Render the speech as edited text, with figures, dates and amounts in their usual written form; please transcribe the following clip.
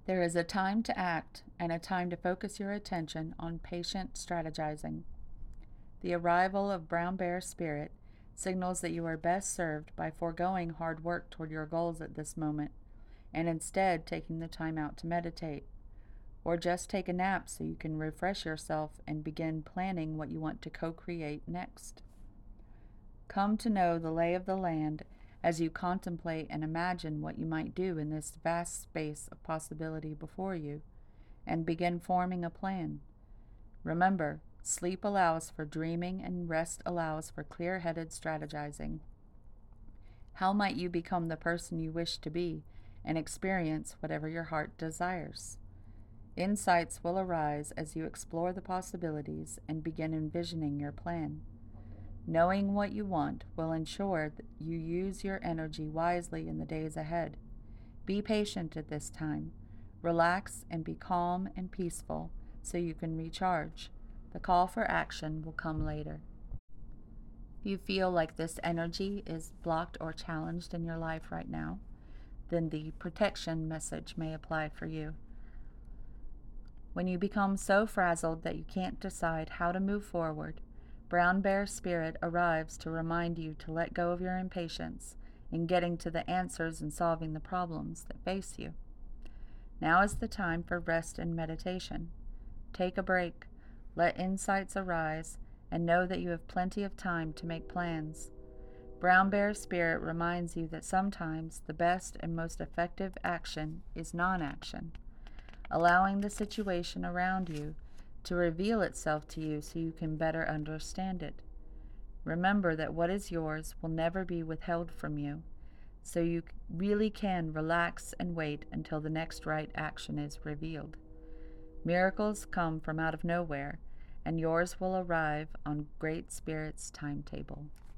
There is a time to act and a time to focus your attention on patient strategizing. The arrival of Brown Bear Spirit signals that you are best served by foregoing hard work toward your goals at this moment and instead taking the time out to meditate, or just take a nap so you can refresh yourself and begin planning what you want to co create next. Come to know the lay of the land as you contemplate and imagine what you might do in this vast space of possibility before you, and begin forming a plan. Remember, sleep allows for dreaming and rest allows for clear headed strategizing. How might you become the person you wish to be and experience whatever your heart desires? Insights will arise as you explore the possibilities and begin envisioning your plan. Knowing what you want will ensure that you use your energy wisely in the days ahead. Be patient at this time. Relax and be calm and peaceful so you can recharge. The call for action will come later. If you feel like this energy is blocked or challenged in your life right now, then the protection message may apply for you. When you become so frazzled that you can't decide how to move forward, Brown Bear Spirit arrives to remind you to let go of your impatience in getting to the answers and solving the problems that face you. Now is the time for rest and meditation. Take a break, let insights arise, and know that you have plenty of time to make plans. Brown Bear Spirit reminds you that sometimes the best and most effective action is non-action, allowing the situation around you to reveal itself to you so you can better understand it. Remember that what is yours will never be withheld from you, so you really can relax and wait until the next right action is revealed. Miracles come from out of nowhere, and yours will arrive on Great Spirit's timetable.